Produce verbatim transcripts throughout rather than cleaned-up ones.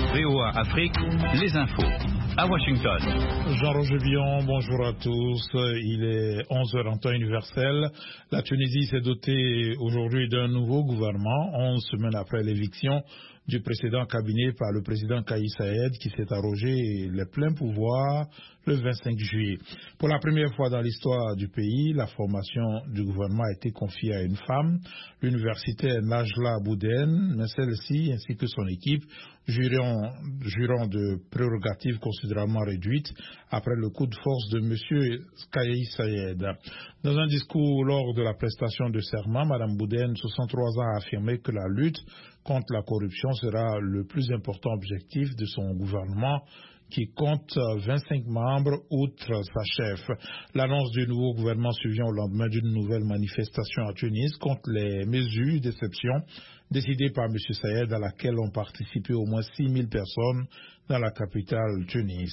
V O A Afrique, les infos. À Washington. Jean-Roger Bion, bonjour à tous. Il est onze heures en temps universel. La Tunisie s'est dotée aujourd'hui d'un nouveau gouvernement, onze semaines après l'éviction du précédent cabinet par le président Kais Saied qui s'est arrogé les pleins pouvoirs le vingt-cinq juillet. Pour la première fois dans l'histoire du pays, la formation du gouvernement a été confiée à une femme, l'universitaire Najla Bouden, mais celle-ci ainsi que son équipe jurant, jurant de prérogatives considérablement réduites après le coup de force de M. Kais Saied. Dans un discours lors de la prestation de serment, Mme Bouden, soixante-trois ans, a affirmé que la lutte contre la corruption sera le plus important objectif de son gouvernement qui compte vingt-cinq membres outre sa chef. L'annonce du nouveau gouvernement survient au lendemain d'une nouvelle manifestation à Tunis contre les mesures d'exception décidées par M. Saied à laquelle ont participé au moins six mille personnes dans la capitale Tunis.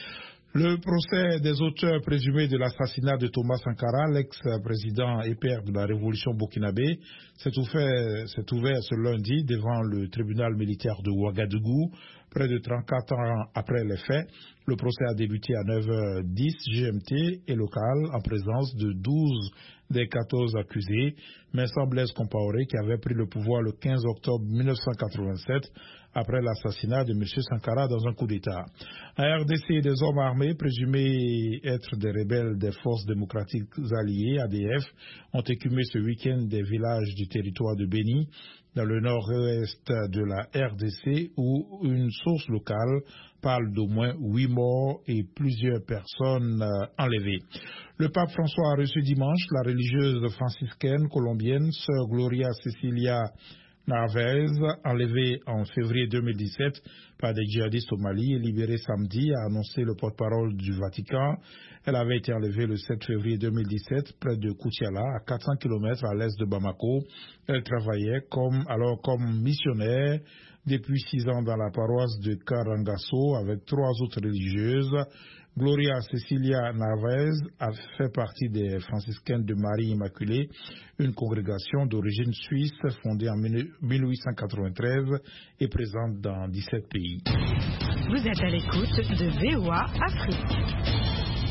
Le procès des auteurs présumés de l'assassinat de Thomas Sankara, l'ex-président et père de la révolution burkinabé, s'est ouvert, s'est ouvert ce lundi devant le tribunal militaire de Ouagadougou, près de trente-quatre ans après les faits. Le procès a débuté à neuf heures dix G M T et local en présence de douze des quatorze accusés, mais sans Blaise Compaoré qui avait pris le pouvoir le quinze octobre mille neuf cent quatre-vingt-sept après l'assassinat de M. Sankara dans un coup d'État. En R D C, des hommes armés présumés être des rebelles des forces démocratiques alliées, A D F, ont écumé ce week-end des villages du territoire de Béni, dans le nord-est de la R D C, où une source locale parle d'au moins huit morts et plusieurs personnes euh, enlevées. Le pape François a reçu dimanche la religieuse franciscaine colombienne Sœur Gloria Cecilia Narvaez, enlevée en février deux mille dix-sept par des djihadistes au Mali et libérée samedi, a annoncé le porte-parole du Vatican. Elle avait été enlevée le sept février deux mille dix-sept près de Koutiala, à quatre cents kilomètres à l'est de Bamako. Elle travaillait comme, alors comme missionnaire depuis six ans dans la paroisse de Karangasso avec trois autres religieuses. Gloria Cecilia Narvaez a fait partie des franciscaines de Marie Immaculée, une congrégation d'origine suisse fondée en mille huit cent quatre-vingt-treize et présente dans dix-sept pays. Vous êtes à l'écoute de V O A Afrique.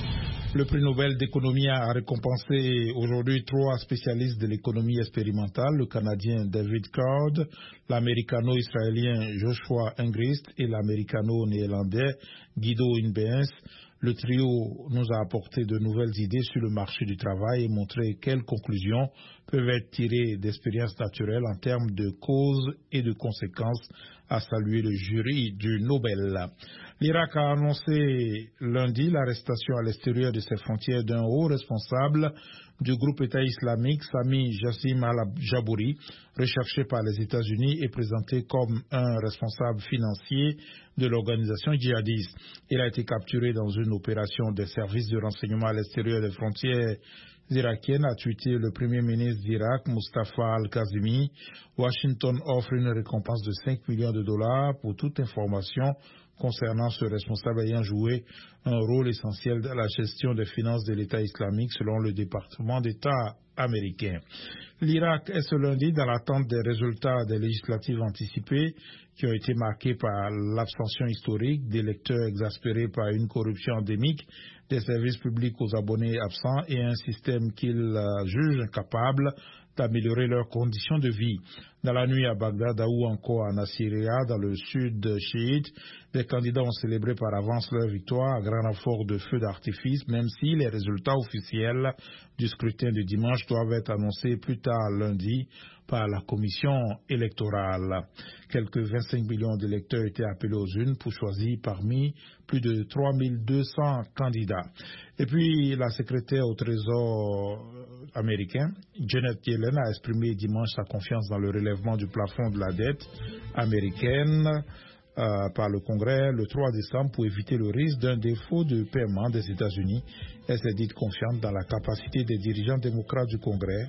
Le prix Nobel d'économie a récompensé aujourd'hui trois spécialistes de l'économie expérimentale, le Canadien David Card, l'Américano-israélien Joshua Engrist et l'Américano-néerlandais Guido Inbeens. Le trio nous a apporté de nouvelles idées sur le marché du travail et montré quelles conclusions peuvent être tirées d'expériences naturelles en termes de causes et de conséquences, a salué le jury du Nobel. L'Irak a annoncé lundi l'arrestation à l'extérieur de ses frontières d'un haut responsable du groupe État islamique, Sami Jassim al-Jabouri, recherché par les États-Unis et présenté comme un responsable financier de l'organisation djihadiste. Il a été capturé dans une opération des services de renseignement à l'extérieur des frontières irakiennes, a tweeté le premier ministre d'Irak, Mustafa al-Kazimi. Washington offre une récompense de cinq millions de dollars pour toute information concernant ce responsable ayant joué un rôle essentiel dans la gestion des finances de l'État islamique selon le département d'État américain. L'Irak est ce lundi dans l'attente des résultats des législatives anticipées qui ont été marquées par l'abstention historique d'électeurs exaspérés par une corruption endémique, des services publics aux abonnés absents et un système qu'ils euh, jugent incapable d'améliorer leurs conditions de vie. Dans la nuit à Bagdad ou encore à Nasiriyah, dans le sud chiite, les candidats ont célébré par avance leur victoire à grand renfort de feux d'artifice, même si les résultats officiels du scrutin de dimanche doivent être annoncés plus tard lundi par la commission électorale. Quelques vingt-cinq millions d'électeurs étaient appelés aux urnes pour choisir parmi plus de trois mille deux cents candidats. Et puis, la secrétaire au Trésor américain, Janet Yellen, a exprimé dimanche sa confiance dans le relèvement du plafond de la dette américaine euh, par le Congrès le trois décembre pour éviter le risque d'un défaut de paiement des États-Unis. Elle s'est dite confiante dans la capacité des dirigeants démocrates du Congrès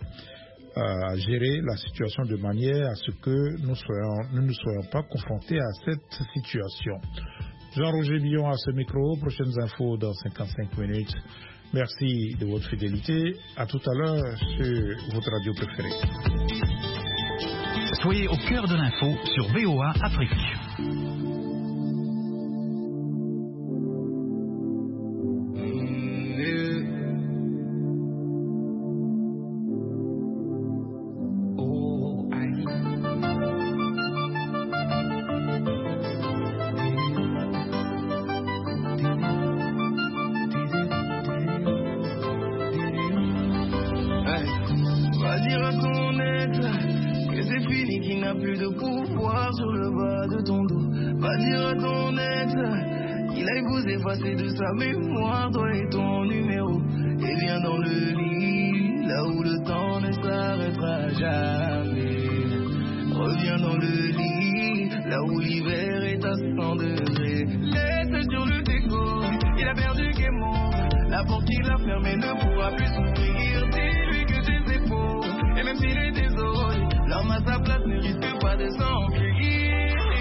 à gérer la situation de manière à ce que nous, soyons, nous ne soyons pas confrontés à cette situation. Jean-Roger Billon à ce micro. Prochaines infos dans cinquante-cinq minutes. Merci de votre fidélité. À tout à l'heure sur votre radio préférée. Soyez au cœur de l'info sur V O A Afrique. fini, qu'il n'a plus de pouvoir sur le bas de ton dos. Va dire à ton ex qu'il aille vous effacer de sa mémoire, toi et ton numéro. Et viens dans le lit, là où le temps ne s'arrêtera jamais. Reviens dans le lit, là où l'hiver est à cent degrés. Laisse sur le déco, il a perdu Guémon. La porte qu'il a fermée ne pourra plus s'ouvrir. Dis-lui que tes épaules, et même s'il est désolé, l'homme à sa place ne risque pas de s'enfuir.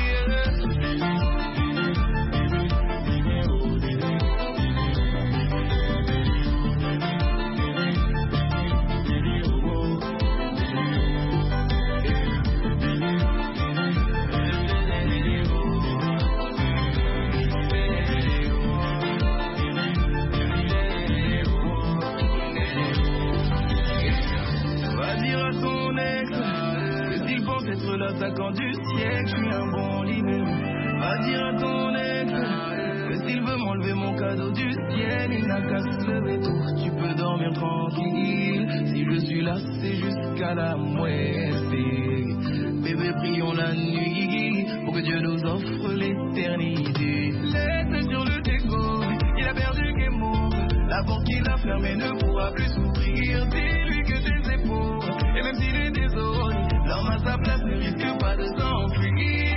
L'attaquant du siècle, je suis un bon libéré. Va dire à ton ex que s'il veut m'enlever mon cadeau du ciel, il n'a qu'à se lever tôt. Tu peux dormir tranquille. Si je suis là, c'est jusqu'à la muerte. Bébé, prions la nuit pour que Dieu nous offre l'éternité. Laisse sur le déco, il a perdu Guémon. La porte qu'il a fermée ne pourra plus s'ouvrir. Dis-lui que tes épaules, et même s'il est désolé, l'homme à sa place ne risque pas de s'enfuir.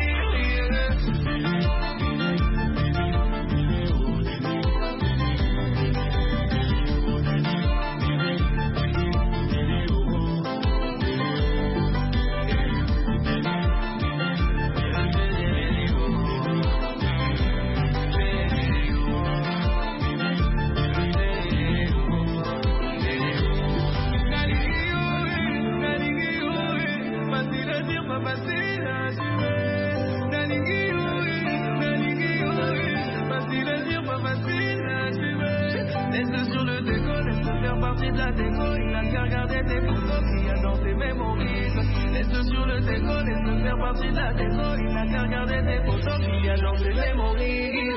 De la déco, il n'a qu'à regarder tes photos qu'il y a dans tes mémories. Laisse sur le déco, laisse faire partie de la déco, il n'a qu'à regarder tes photos qu'il y a dans tes mémories.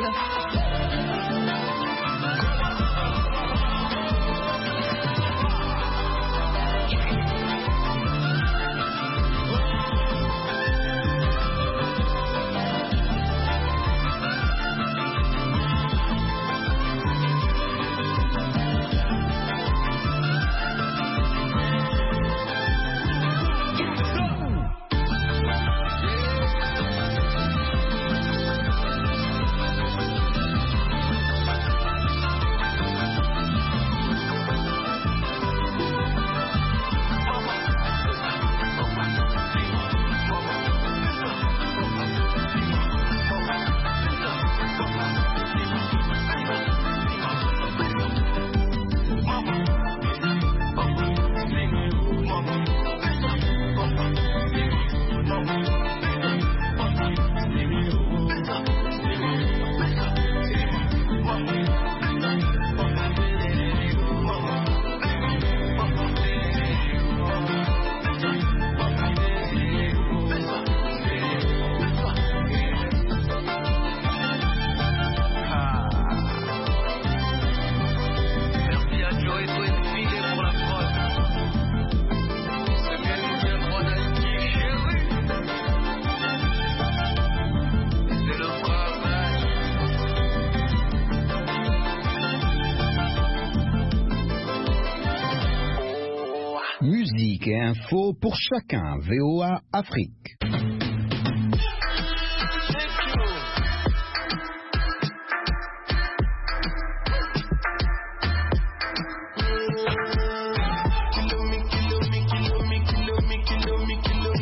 Musique et info pour chacun. V O A Afrique.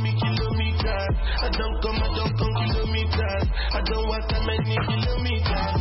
I don't come, I don't come kilometers. I don't walk that many kilometers.